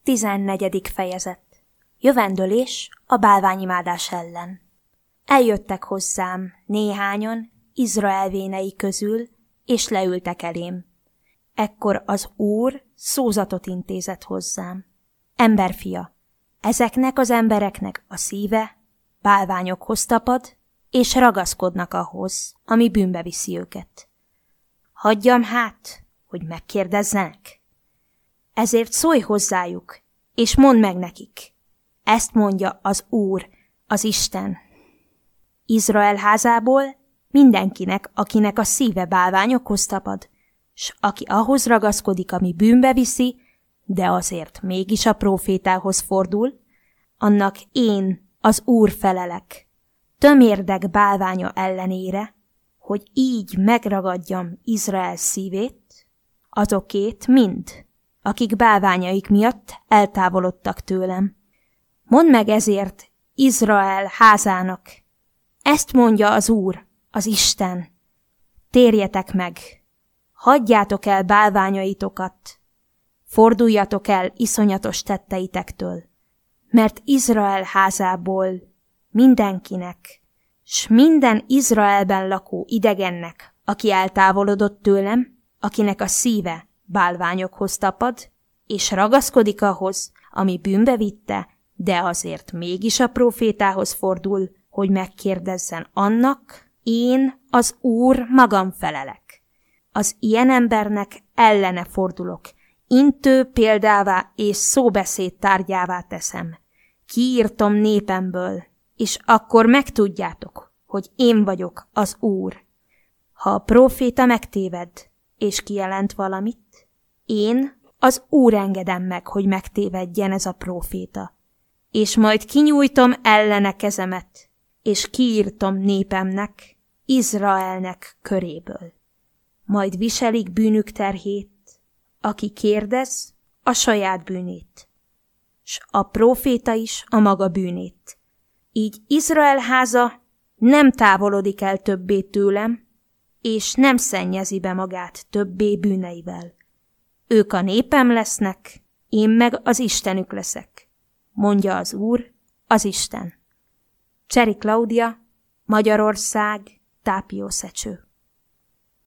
14. fejezet. Jövendölés a bálványimádás ellen. Eljöttek hozzám néhányan Izrael vénei közül, és leültek elém. Ekkor az Úr szózatot intézett hozzám. Emberfia, ezeknek az embereknek a szíve bálványokhoz tapad, és ragaszkodnak ahhoz, ami bűnbe viszi őket. Hagyjam hát, hogy megkérdezzenek? Ezért szólj hozzájuk, és mondd meg nekik. Ezt mondja az Úr, az Isten. Izrael házából mindenkinek, akinek a szíve bálványokhoz tapad, s aki ahhoz ragaszkodik, ami bűnbe viszi, de azért mégis a prófétához fordul, annak én, az Úr felelek, tömérdek bálványa ellenére, hogy így megragadjam Izrael szívét, azokét mind, akik bálványaik miatt eltávolodtak tőlem. Mondd meg ezért Izrael házának, ezt mondja az Úr, az Isten. Térjetek meg, hagyjátok el bálványaitokat, forduljatok el iszonyatos tetteitektől, mert Izrael házából mindenkinek, s minden Izraelben lakó idegennek, aki eltávolodott tőlem, akinek a szíve bálványokhoz tapad, és ragaszkodik ahhoz, ami bűnbe vitte, de azért mégis a prófétához fordul, hogy megkérdezzen, annak én, az Úr magam felelek. Az ilyen embernek ellene fordulok, intő példává és szóbeszéd tárgyává teszem. Kiírtom népemből, és akkor megtudjátok, hogy én vagyok az Úr. Ha a próféta megtéved, és kijelent valamit, én, az Úr engedem meg, hogy megtévedjen ez a próféta. És majd kinyújtom ellene kezemet, és kiírtom népemnek, Izraelnek köréből. Majd viselik bűnük terhét, aki kérdez, a saját bűnét, s a próféta is a maga bűnét. Így Izrael háza nem távolodik el többé tőlem, és nem szennyezi be magát többé bűneivel. Ők a népem lesznek, én meg az Istenük leszek, mondja az Úr, az Isten. Cseri Klaudia, Magyarország, Tápiószecső.